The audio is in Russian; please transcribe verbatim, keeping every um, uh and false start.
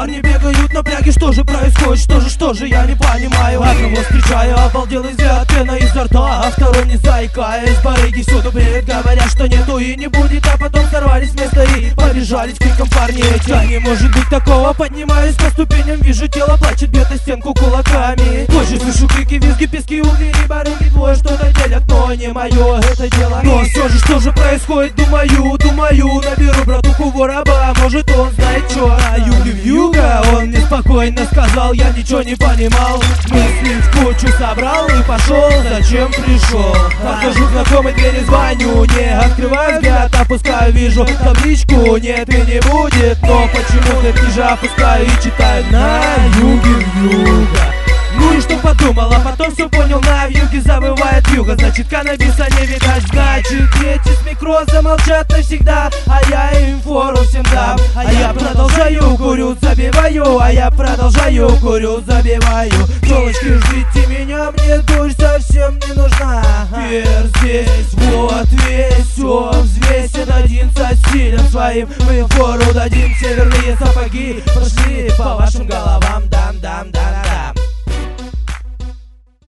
Парни бегают напряги, что же происходит, что же, что же, я не понимаю. Одного встречаю, обалделый взгляд, пена изо рта, а второй не заикаясь. Барыги всюду бреют, говорят, что нету и не будет, а потом сорвались с места и побежались криком парни эти. Да не может быть такого, поднимаюсь по ступеням, вижу тело, плачет, бьет о стенку кулаками. Позже слышу крики, визги, пески, у двери, барыги двое что-то делят, но не мое это дело. Но все же, что же происходит, думаю, думаю, наберу братуху вораба, может он знает что. А юги вьюга, он неспокойно сказал, я ничего не понимал. Мысли в кучу собрал и пошел, зачем пришел. Подхожу к знакомой двери, звоню, не открываю взгляд, опускаю, вижу табличку, нет и не будет. Но почему-то ниже опускаю и читаю на юге вьюга. Ну и что подумал, а потом все понял, на вьюге завывает вьюга. Значит каннабиса не видать, значит дети с микроза молчат навсегда. А я им фору всем дам, а я продолжаю курю, забиваю, а я продолжаю курю, забиваю. Телочки, ждите меня, мне дурь совсем не нужна. Пер здесь, вот весь, все взвесен один со стилем своим. Мы фору дадим, северные сапоги пошли по вашим головам, дам-дам-да-да-да.